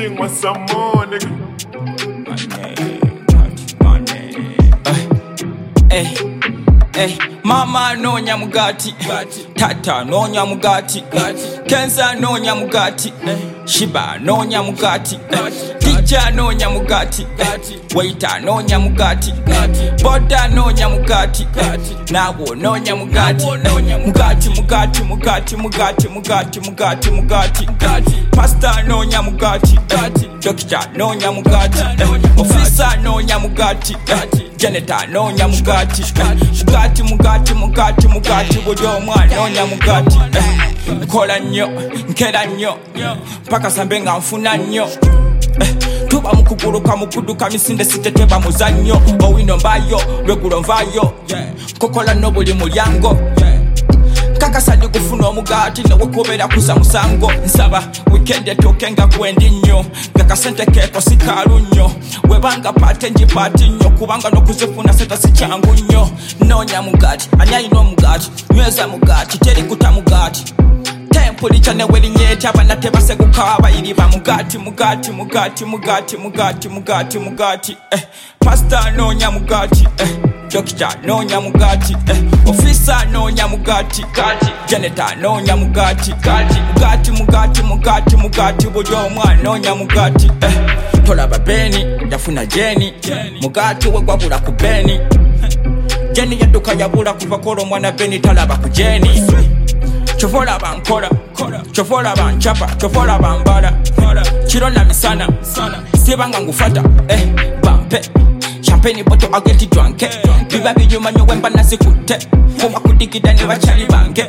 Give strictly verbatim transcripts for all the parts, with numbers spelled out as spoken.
sing with some more, nigga. Hey, hey, mama nonya mugati, tata nonya mugati, Kenza nonya mugati, Shiba nonya mugati, teacher nonya mugati, waiter nonya mugati, boda nonya mugati, nawo nonya mugati, mugati mugati mugati mugati mugati mugati mugati, pastor nonya mugati, doctor nonya mugati, officer nonya mugati, janitor nonya mugati, mugati mugati mugati mugati buli omwana nonya mugati, nkola nnyo nkera nnyo paka sambe nga nfuna nnyo, tuba mukuguluka mukuduka misinde siteteba muzannyo, owino mbayo lwegulo nvayo, kokola no buli mulyango, kakasali kufuna omugati newekubera kuza musango, nsaba weekend etokenga kwendi nnyo kakasente keko sikalu nnyo, webanga pate njipati nnyo kubanga nokuzifuna seta sicyangu nnyo, nonya mugati ani alina omugati nyweza mugati teri kuta mugati, tempulika newerinyeti abana tebaseguka abayiriba mugati mugati mugati mugati mugati mugati mugati, eh, pastor nonya mugati, eh, doctor nonya mugati, eh, officer nonya mugati, janitor nonya mugati, mugati mugati mugati mugati buli omwana nonya mugati, eh, tolaba beni yafuna jeni mugati we gwabula ku beni, jeni yadduka yabula kuva kola omwana beni talaba ku jeni, chovola bankola chovola banchapa chovola bambala chirona misana sibanga ngufata eh bampe champagne bottle I get it drunk biba bijuma nyo wemba nasikute kuma kudikida ne bachali banke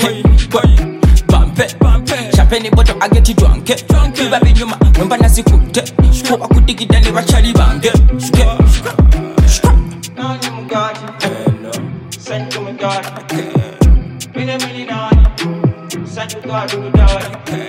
bampe champagne bottle I get it drunk biba bijuma wemba nasikute kuma kudikida ne bachali banke nani mugati hello send to me god Mini mini nani, send you God to the daddy.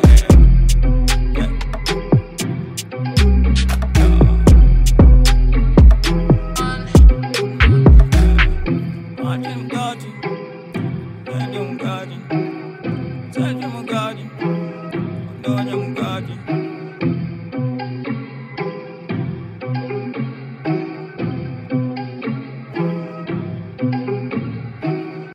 Martin Mugati, Daniel Mugati, Sergio Mugati, Donya Mugati.